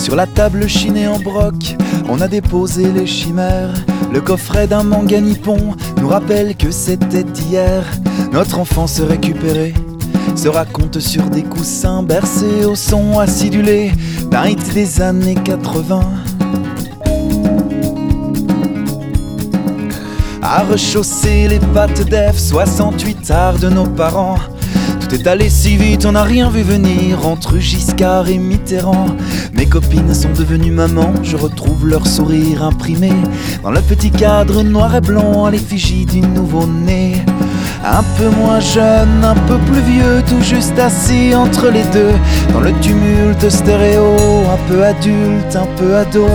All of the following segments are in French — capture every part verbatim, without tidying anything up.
Sur la table chinée en broc, on a déposé les chimères. Le coffret d'un manga nippon nous rappelle que c'était hier. Notre enfance récupérée se raconte sur des coussins bercés au son acidulé d'un hit des années quatre-vingts. À rechausser les pattes d'Ève, soixante-huit arts de nos parents. Tout est allé si vite, on n'a rien vu venir entre Giscard et Mitterrand. Mes copines sont devenues mamans, je retrouve leur sourire imprimé dans le petit cadre noir et blanc à l'effigie du nouveau-né. Un peu moins jeune, un peu plus vieux, tout juste assis entre les deux, dans le tumulte stéréo, un peu adulte, un peu ado.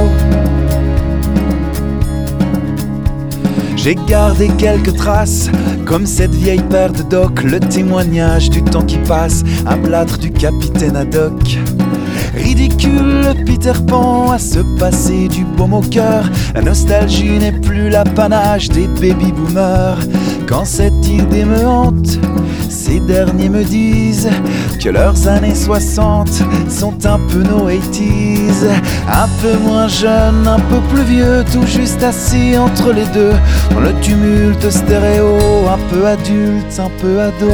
J'ai gardé quelques traces, comme cette vieille paire de docks, le témoignage du temps qui passe, un plâtre du capitaine Haddock. Ridicule le Peter Pan à se passer du baume au cœur, la nostalgie n'est plus l'apanage des baby-boomers. Quand cette idée me hante, ces derniers me disent que leurs années soixante sont un peu nos eighties. Un peu moins jeune, un peu plus vieux, tout juste assis entre les deux, dans le tumulte stéréo, un peu adulte, un peu ado.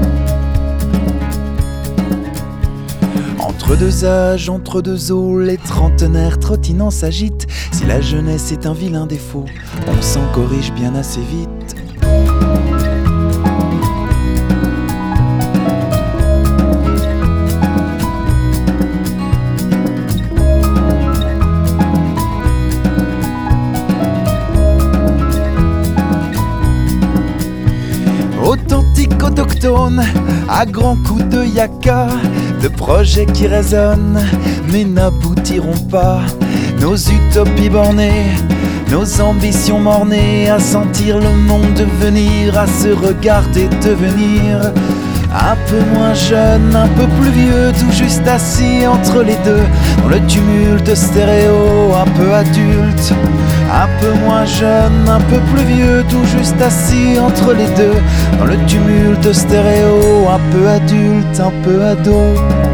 Entre deux âges, entre deux eaux, les trentenaires trottinants s'agitent. Si la jeunesse est un vilain défaut, on s'en corrige bien assez vite. Authentique autochtone, à grands coups de yaka, de projets qui résonnent, mais n'aboutiront pas. Nos utopies bornées, nos ambitions mornées, à sentir le monde venir, à se regarder devenir. Un peu moins jeune, un peu plus vieux, tout juste assis entre les deux, dans le tumulte stéréo, un peu adulte. Un peu moins jeune, un peu plus vieux, tout juste assis entre les deux, dans le tumulte stéréo, un peu adulte, un peu ado.